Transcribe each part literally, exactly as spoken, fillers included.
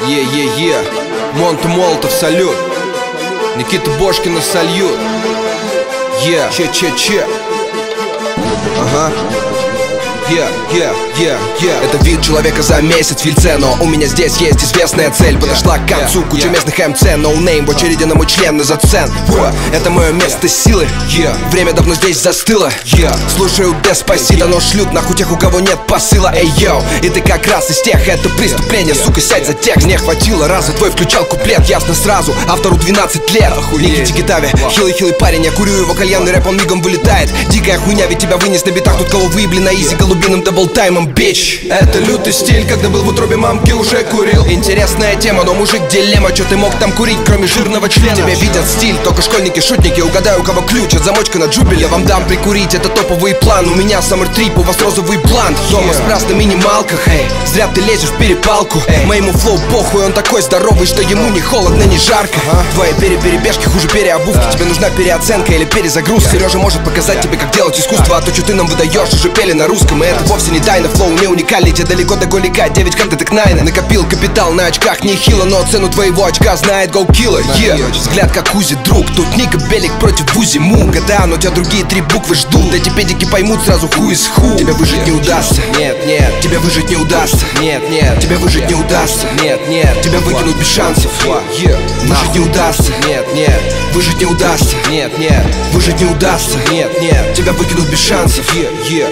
Е-е-е, Монта Молотов, салют. Никита Бошкина сольют. Е, че-че-че. Ага. Yeah, yeah, yeah, yeah. Это вид человека за месяц в Вильце, но у меня здесь есть известная цель. Подошла к концу куча местных эм цэ, ноунейм в очереди на мой член из оцен. Это мое место силы, yeah. Время давно здесь застыло, yeah. Слушаю Деспасито, но шлют нахуй тех, у кого нет посыла. Эй, йоу, и ты как раз из тех, это преступление. Сука, сядь за текст, не хватило раза. Твой включал куплет, ясно сразу, автору двенадцать лет. Никите Гитаве, хилый-хилый парень, я курю его кальянный рэп, он мигом вылетает. Дикая хуйня, ведь тебя вынес на битах. Тут кого выебли на изи голубиным даблтаймом, бич. Это лютый стиль, когда был в утробе мамки, уже курил. Интересная тема, но мужик дилемма. Чё ты мог там курить, кроме жирного члена? Тебя видят стиль, только школьники, шутники. Угадаю, у кого ключ от замочка на джубель. Я вам дам прикурить, это топовый план. У меня саммер трип, у вас розовый блант. Дома спрас на минималках, эй. Зря ты лезешь в перепалку, эй. Моему флоу похуй, он такой здоровый, что ему не холодно, не жарко. ага. Твои переперебежки хуже переобувки, да. Тебе нужна переоценка или перезагрузка. Сережа может показать тебе, как делать искусство. А то, что ты нам выдаешь, уже пели на русском. И это вовсе не тайна, флоу не уникальный. Тебе далеко до голика, девять как детектнайна. Накопил капитал на очках нехило, но цену твоего очка знает go killer, yeah. Взгляд как Узи, друг, тут Ника Белик против Узи Муга. Да, но тебя другие три буквы ждут. Эти педики поймут сразу who is who. Тебя выжить не удастся, нет, нет. Тебя выжить не удастся, нет, нет. Тебя выжить не удастся, нет, нет. Тебя выкинуть без шансов, yeah. Выжить не удастся, нет, нет. Выжить не удастся, нет, нет. Выжить не удастся, нет, нет. Тебя выкинуть без шансов, yeah, yeah.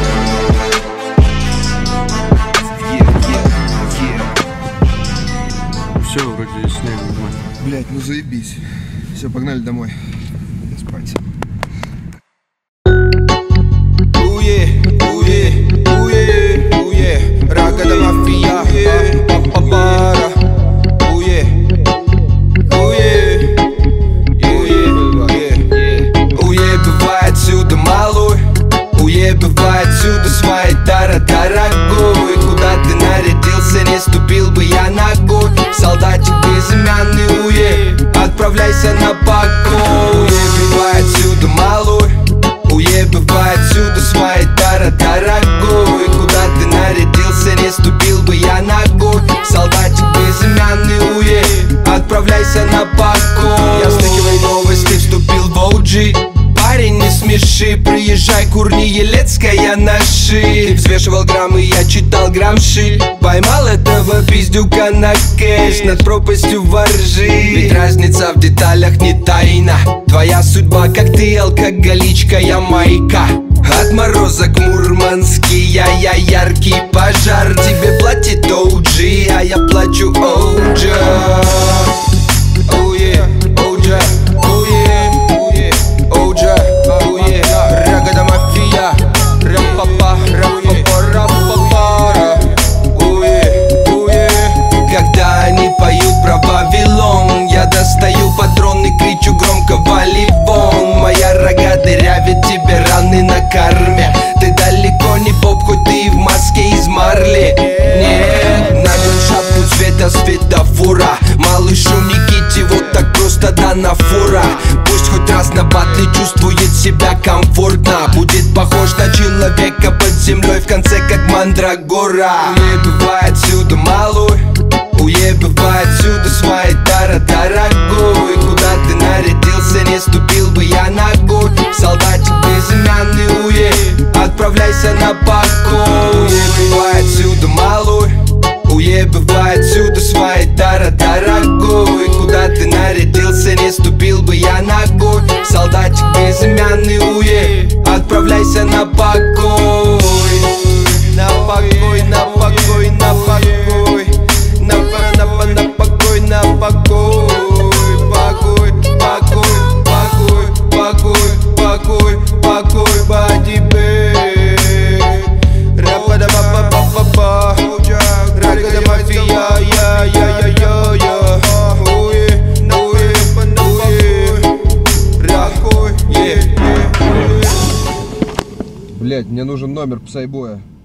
Все, вроде сняли нормально. Блять, ну заебись. Все, погнали домой. Спать. Уе, уе, уе, уе. Рагада мафия, папа-пара. Уе, уе, уе, уе. Бывает отсюда малой. Уе, бывает отсюда своей дорогой. Куда ты нарядился, не ступил бы я ногой. Солдатик безымянный, уе, отправляйся на покой. Уе, бывает отсюда малой. Уе, бывает отсюда своей дорогой. Куда ты нарядился, не ступил бы я ногой. Солдатик безымянный, уе, отправляйся на покой. Я слыхивай новости, вступил в о джи. Парень, не смеши, приезжай, курни, Елецкая на ши. Ты взвешивал граммы, я читал грамши. Поймал этого пиздюка на кэш над пропастью воржи. Ведь разница в деталях не тайна. Твоя судьба, как ты, алкоголичка, я майка. От мороза к Мурманский, я, я яркий пожар. Тебе платит о джи, а я плачу Оуджа. Оу е, Оуджа, оу е. Оуджа, оуе, рагада мафия, рэп-папа, рэп-папа, рэп-папара. Уе, уе. Когда они поют про Вавилон, я достаю патрон и кричу громко: вали вон. Моя рога дырявит тебе раны на карме. Ты далеко не поп, хоть ты и в маске из марли. Нет, надел шапку цвета светофора. Малышу Никите вот так просто дана фура. Пусть хоть раз на батле чувствует себя комфортно. Будет похож на человека под землей, в конце как мандрагора. Уе, бывает отсюда малой. Уе, бывает отсюда своей дорогой. Куда ты нарядился, не ступил бы я ногой. Солдатик безымянный, уе, отправляйся на покой. Уе, бывает отсюда малой. Уе, бывает отсюда своей дорогой. Куда ты нарядился, не ступил бы я ногой. Солдатик безымянный, уе, отправляйся на покой. На покой, на покой, на покой. На, на, на покой, на покой. Покой, покой, покой, покой, покой, покой, бадибе. Рапада папа папа папа. Рагада мафия, я, я, я, я, я. Уе, уе, уе. Рахой, е. Блять, мне нужен номер псайбоя.